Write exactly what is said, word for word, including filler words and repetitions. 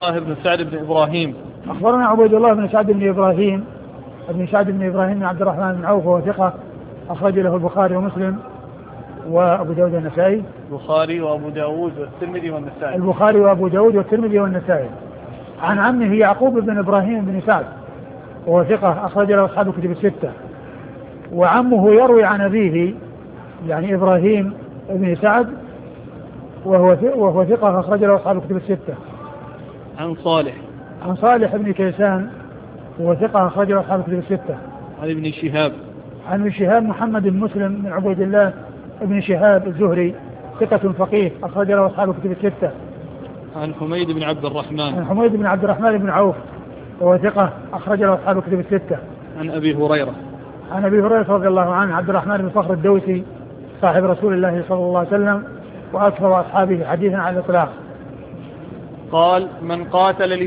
الله بن سعد بن إبراهيم. أخبرنا عبيد الله بن سعد بن إبراهيم ابن سعد بن إبراهيم بن عبد الرحمن بن عوف وهو ثقة أخرج له البخاري ومسلم وأبو داود والنسائي. البخاري وأبو داود والترمذي والنسائي. البخاري وأبو داود والترمذي والنسائي. عن عمه يعقوب بن إبراهيم بن سعد وهو ثقة أخرج له أصحاب الكتب الستة. وعمه يروي عن أبيه يعني إبراهيم بن سعد وهو وهو ثقة أخرج له أصحاب الكتب الستة. عن صالح عن صالح بن كيسان وهو ثقة أخرج له أصحاب الكتب الستة. عن ابن شهاب عن ابن شهاب محمد بن مسلم بن عبيد الله ابن شهاب الزهري ثقة فقيه أخرج له أصحاب الكتب الستة. عن حميد بن عبد الرحمن عن حميد بن عبد الرحمن بن عوف وهو ثقة أخرج له أصحاب الكتب الستة. عن أبي هريرة عن أبي هريرة رضي الله عنه عبد الرحمن بن صخر الدوسي صاحب رسول الله صلى الله عليه وسلم وأكثر أصحابه حديثا على الإطلاق. قال: من قاتل